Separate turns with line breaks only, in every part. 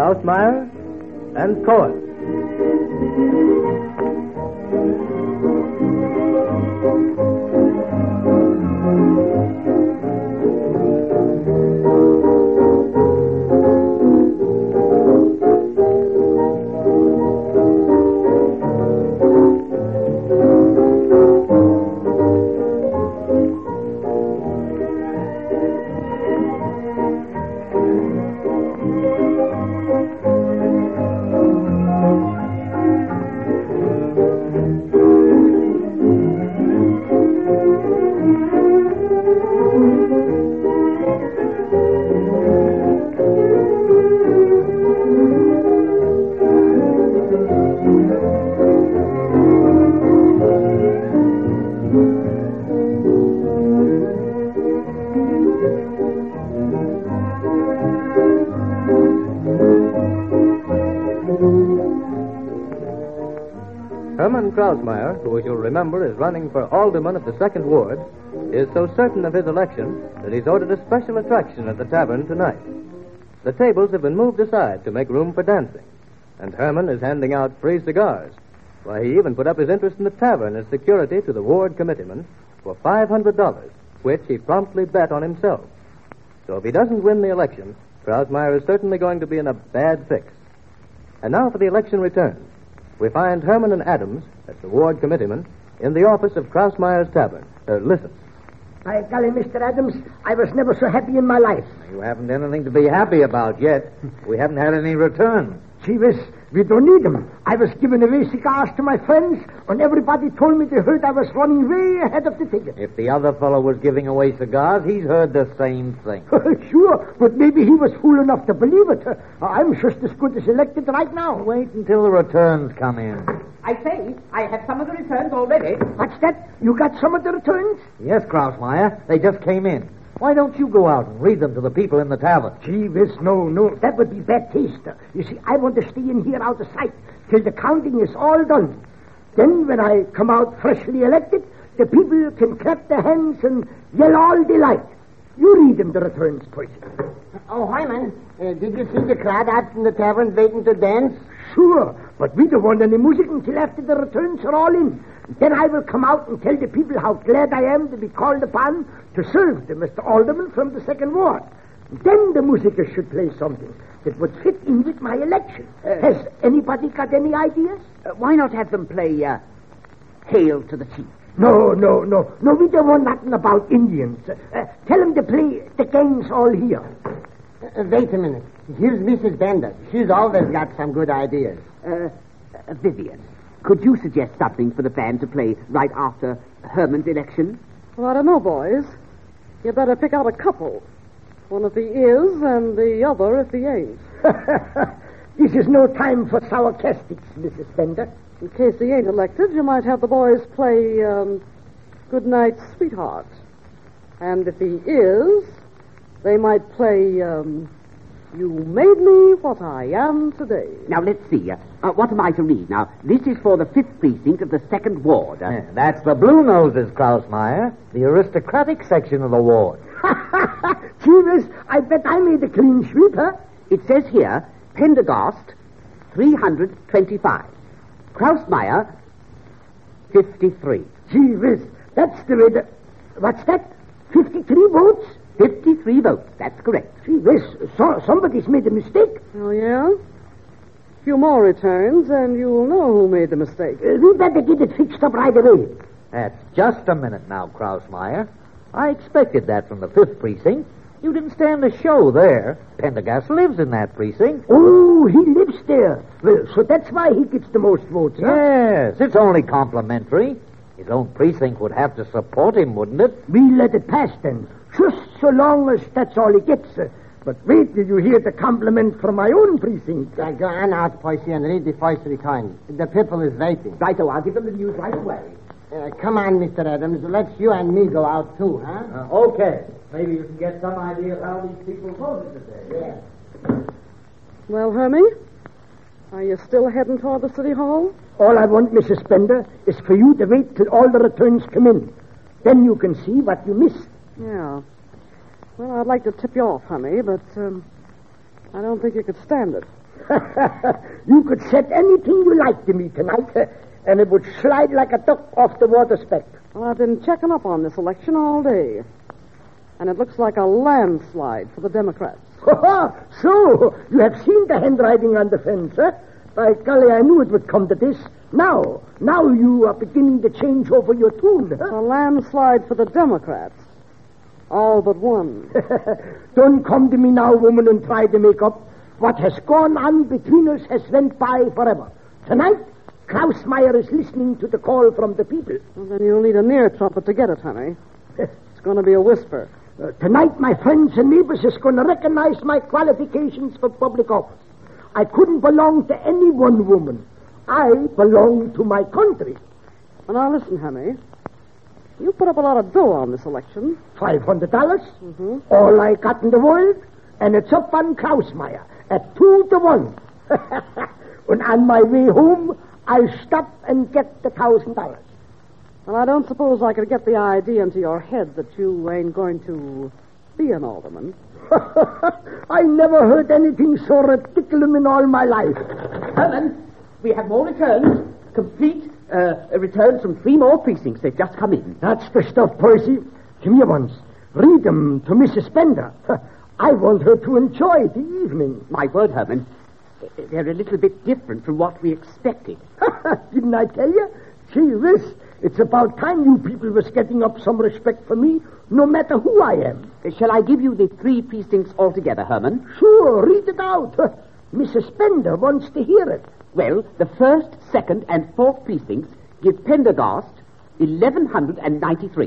Krausmeyer, and Cohen. Herman Krausmeyer, who, as you'll remember, is running for alderman of the Second Ward, is so certain of his election that he's ordered a special attraction at the tavern tonight. The tables have been moved aside to make room for dancing, and Herman is handing out free cigars. Why, he even put up his interest in the tavern as security to the ward committeeman for $500, which he promptly bet on himself. So if he doesn't win the election, Krausmeyer is certainly going to be in a bad fix. And now for the election returns. We find Herman and Adams, that's the ward committeeman, in the office of Krausmeyer's Tavern. Listen.
By golly, Mr. Adams, I was never so happy in my life.
You haven't anything to be happy about yet. We haven't had any returns.
Gee whiz, we don't need them. I was giving away cigars to my friends, and everybody told me they heard I was running way ahead of the ticket.
If the other fellow was giving away cigars, he's heard the same thing.
Sure, but maybe he was fool enough to believe it. I'm just as good as elected right now.
Wait until the returns come in.
I say, I have some of the returns already.
What's that? You got some of the returns?
Yes, Krausmeyer. They just came in. Why don't you go out and read them to the people in the tavern?
Gee whiz, no. That would be bad taste. You see, I want to stay in here out of sight till the counting is all done. Then, when I come out freshly elected, the people can clap their hands and yell all delight. You read them the returns, please.
Oh, Hyman, did you see the crowd out in the tavern waiting to dance?
Sure, but we don't want any music until after the returns are all in. Then I will come out and tell the people how glad I am to be called upon to serve the Mr. Alderman from the Second Ward. Then the musicians should play something that would fit in with my election. Has anybody got any ideas?
Why not have them play, Hail to the Chief?
No, we don't want nothing about Indians. Tell them to play The Gang's All Here.
Wait a minute. Here's Mrs. Bender. She's always got some good ideas. Vivian, could you suggest something for the band to play right after Herman's election?
Well, I don't know, boys. You better pick out a couple. One if he is, and the other if he ain't.
This is no time for sarcastics, Mrs. Bender.
In case he ain't elected, you might have the boys play, Good Night, Sweetheart. And if he is, they might play, You Made Me What I Am Today.
Now, let's see. What am I to read? Now, this is for the 5th precinct of the 2nd Ward.
That's the Blue Noses, Krausmeyer, the aristocratic section of the ward.
Gee whiz, I bet I made a clean sweep, huh?
It says here, Pendergast, 325. Krausmeyer, 53.
Gee whiz, that's the way the... What's that? 53 votes?
53 votes, that's correct.
Gee whiz, somebody's made a mistake.
Oh, yeah? A few more returns, and you'll know who made the mistake.
We better get it fixed up right away.
That's just a minute now, Krausmeyer. I expected that from the 5th precinct. You didn't stand a show there. Pendergast lives in that precinct.
Oh, he lives there. Well, so that's why he gets the most votes, huh?
Yes, it's only complimentary. His own precinct would have to support him, wouldn't it?
We'll let it pass then. Just so long as that's all he gets. But wait till you hear the compliment from my own precinct.
Go on out, Percy, and read the first return. The people is waiting. Right, I'll give them the news right away. Come on, Mr. Adams. Let's you and me go out, too, huh?
Okay. Maybe you can get some idea of how these people voted today.
Yeah.
Well, Hermie, are you still heading toward the city hall?
All I want, Mrs. Bender, is for you to wait till all the returns come in. Then you can see what you missed.
Yeah. Well, I'd like to tip you off, Hermie, but I don't think you could stand it.
You could set anything you like to me tonight, and it would slide like a duck off the water speck.
Well, I've been checking up on this election all day, and it looks like a landslide for the Democrats.
So, you have seen the handwriting on the fence, huh? By golly, I knew it would come to this. Now you are beginning to change over your tune, huh?
A landslide for the Democrats. All but one.
Don't come to me now, woman, and try to make up. What has gone on between us has went by forever. Tonight, Klausmeier is listening to the call from the people.
Well, then you'll need a near trumpet to get it, honey. It's going to be a whisper.
Tonight, my friends and neighbors is going to recognize my qualifications for public office. I couldn't belong to any one woman. I belong to my country.
Well, now listen, honey. You put up a lot of dough on this election.
$500? Mm-hmm. All I got in the world, and it's up on Klausmeier at 2-1. And on my way home, I'll stop and get the $1,000.
Well, I don't suppose I could get the idea into your head that you ain't going to be an alderman.
I never heard anything so ridiculous in all my life.
Herman, we have more returns. Complete returns from 3 more precincts. They've just come in.
That's the stuff, Percy. Come here once. Read them to Mrs. Bender. I want her to enjoy the evening.
My word, Herman, they're a little bit different from what we expected.
Didn't I tell you? Gee whiz, it's about time you people was getting up some respect for me, no matter who I am.
Shall I give you the 3 precincts altogether, Herman?
Sure, read it out. Mrs. Bender wants to hear it.
Well, the 1st, 2nd, and 4th precincts give Pendergast 1,193.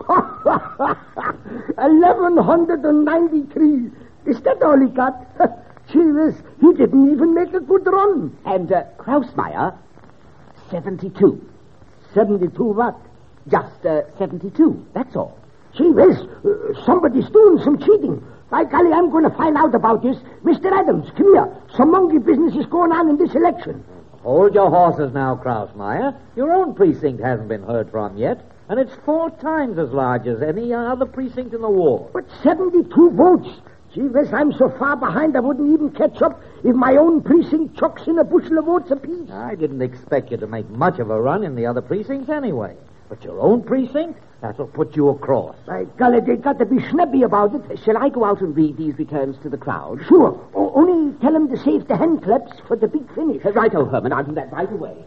1,193. Is that all he got? Gee whiz, he didn't even make a good run.
And Klausmeier, 72.
72 what?
Just 72, that's all.
Gee whiz, somebody's doing some cheating. By golly, I'm going to find out about this. Mr. Adams, come here. Some monkey business is going on in this election.
Hold your horses now, Klausmeier. Your own precinct hasn't been heard from yet, and it's 4 times as large as any other precinct in the ward.
But 72 votes. Gee whiz, I'm so far behind I wouldn't even catch up if my own precinct chucks in a bushel of votes apiece.
I didn't expect you to make much of a run in the other precincts anyway. But your own precinct, that'll put you across.
By golly, they got to be snappy about it.
Shall I go out and read these returns to the crowd?
Sure. Only tell them to save the hand claps for the big finish.
Right-o, Herman. I'll do that right away.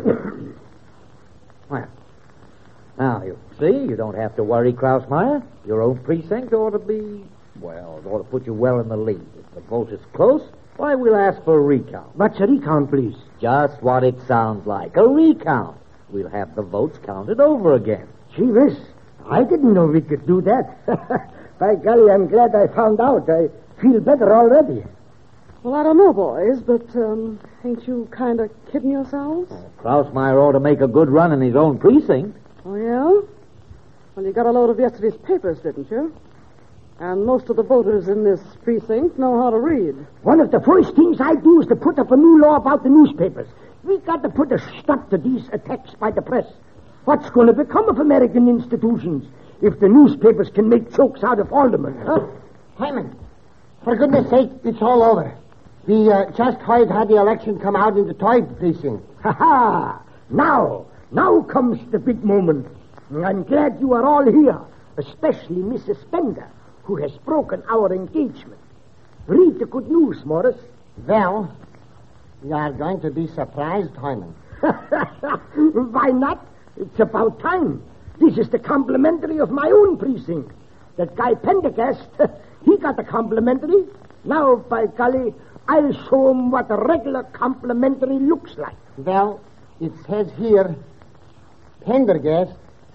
Well, now, you see, you don't have to worry, Klausmeier. Your own precinct ought to be, well, it ought to put you well in the lead. If the vote is close, why, we'll ask for a recount.
What's a recount, please?
Just what it sounds like, a recount. We'll have the votes counted over again.
Gee whiz, I didn't know we could do that. By golly, I'm glad I found out. I feel better already.
Well, I don't know, boys, but ain't you kind of kidding yourselves?
Klausmeier ought to make a good run in his own precinct.
Oh, yeah? Well, you got a load of yesterday's papers, didn't you? And most of the voters in this precinct know how to read.
One of the first things I do is to put up a new law about the newspapers. We got to put a stop to these attacks by the press. What's going to become of American institutions if the newspapers can make jokes out of aldermen, huh?
Hyman, for goodness sake, it's all over. We just had the election come out in the toy precinct.
Ha-ha! Now comes the big moment. I'm glad you are all here, especially Mrs. Bender, who has broken our engagement. Read the good news, Morris.
Well, you are going to be surprised, Hyman.
Why not? It's about time. This is the complimentary of my own precinct. That guy Pendergast, he got the complimentary. Now, by golly, I'll show him what a regular complimentary looks like.
Well, it says here, Pendergast,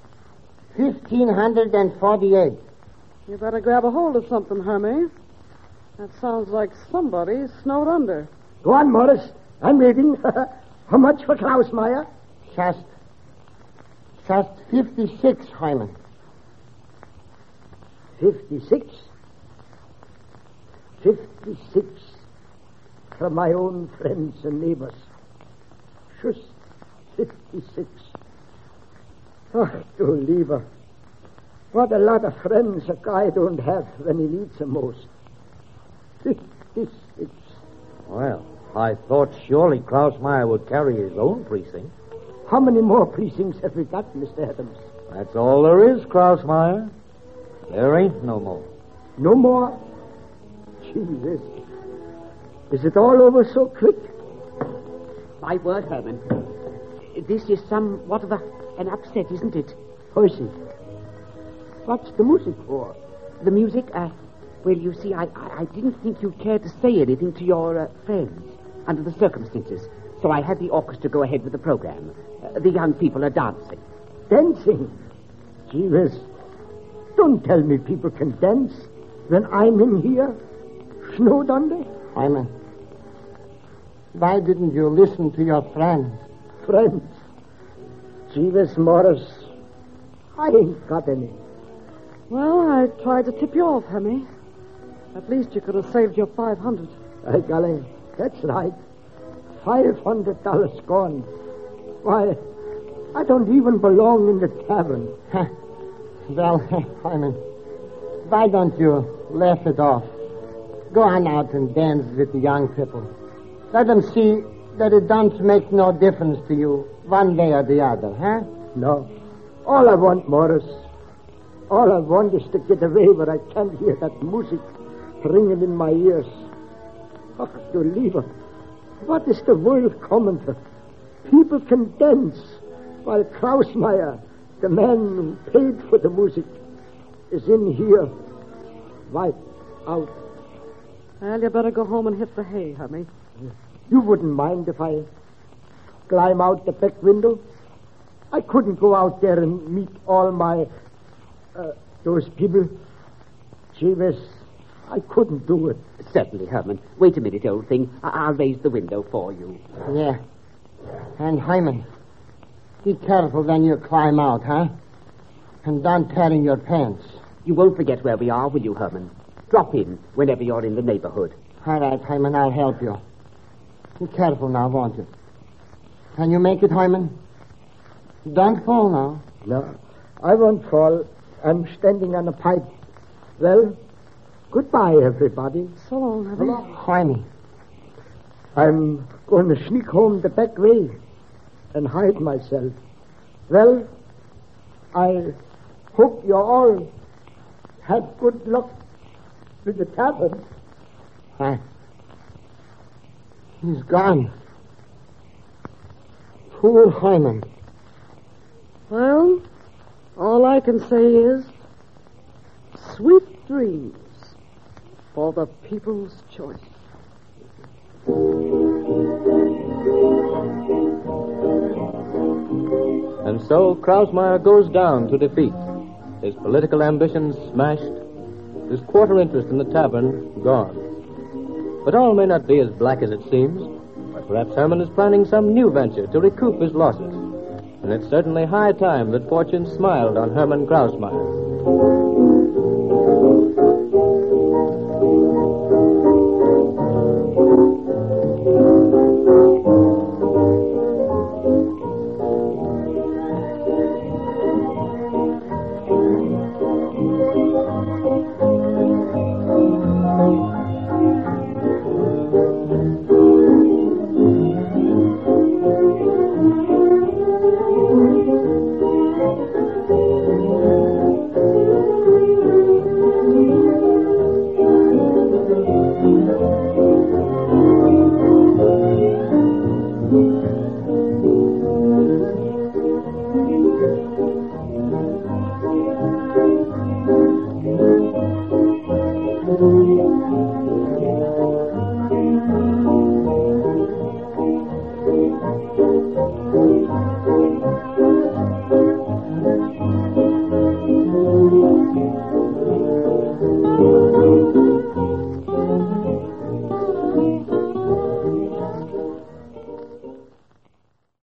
1,548.
You better grab a hold of something, Hermie. That sounds like somebody snowed under.
Go on, Morris. I'm reading. How much for Klausmeier?
Just 56, Hyman.
56? 56 for my own friends and neighbors. Just 56. Oh, du lieber. What a lot of friends a guy don't have when he needs them most. 56.
Well, I thought surely Krausmeyer would carry his own precinct.
How many more precincts have we got, Mr. Adams?
That's all there is, Krausmeyer. There ain't no more.
No more? Jesus. Is it all over so quick?
My word, Herman. This is somewhat of an upset, isn't it?
Percy, what's the music for?
The music? Well, you see, I didn't think you'd care to say anything to your friends under the circumstances. So I had the orchestra go ahead with the program. The young people are dancing.
Dancing? Jesus. Don't tell me people can dance when I'm in here, snowed under.
Hyman, why didn't you listen to your friends?
Friends? Jesus, Morris, I ain't got any.
Well, I tried to tip you off, Hemmy. At least you could have saved your $500.
Hey, golly, that's right. $500 gone. Why, I don't even belong in the tavern.
Well, Hyman, why don't you laugh it off? Go on out and dance with the young people. Let them see that it don't make no difference to you one way or the other, huh?
No. All I want, Morris, all I want is to get away where I can't hear that music ringing in my ears. Oh, to leave it. What is the world coming to? People can dance, while Krausmeyer, the man who paid for the music, is in here, wiped out.
Well, you better go home and hit the hay, Hemmy.
You wouldn't mind if I climb out the back window? I couldn't go out there and meet all my, those people. Jeeves, I couldn't do it.
Certainly, Herman. Wait a minute, old thing. I'll raise the window for you.
Yeah. And Hyman, be careful when you climb out, huh? And don't tear in your pants.
You won't forget where we are, will you, Herman? Drop in whenever you're in the neighborhood.
All right, Hyman, I'll help you. Be careful now, won't you? Can you make it, Hyman? Don't fall now.
No, I won't fall. I'm standing on a pipe. Well, goodbye, everybody.
So long, Hemmy.
Hyman.
I'm going to sneak home the back way and hide myself. Well, I hope you all had good luck with the tavern.
He's gone. Poor Hyman.
Well, all I can say is sweet dreams for the People's Choice.
And so Krausmeyer goes down to defeat. His political ambitions smashed, his quarter interest in the tavern gone. But all may not be as black as it seems. But perhaps Herman is planning some new venture to recoup his losses. And it's certainly high time that fortune smiled on Herman Krausmeyer.